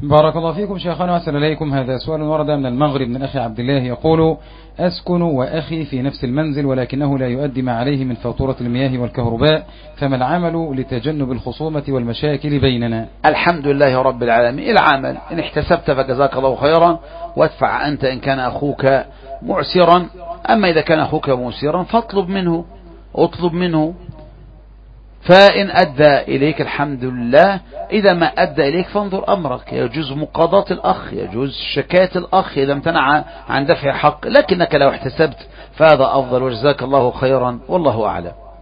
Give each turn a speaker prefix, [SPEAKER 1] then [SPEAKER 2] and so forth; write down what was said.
[SPEAKER 1] بارك الله فيكم شيخنا وأحسن إليكم. هذا سؤال ورد من المغرب من أخي عبد الله يقول: أسكن وأخي في نفس المنزل ولكنه لا يؤدي ما عليه من فاتورة المياه والكهرباء، فما العمل لتجنب الخصومة والمشاكل بيننا؟
[SPEAKER 2] الحمد لله رب العالمين. العمل إن احتسبت فجزاك الله خيرا وادفع أنت إن كان أخوك معسرا، أما إذا كان أخوك معسرا فاطلب منه، اطلب منه، فإن أدى إليك الحمد لله، إذا ما أدى إليك فانظر أمرك، يجوز مقاضاة الأخ، يجوز شكاية الأخ إذا امتنع عن دفع حق، لكنك لو احتسبت فهذا أفضل وجزاك الله خيرا والله أعلم.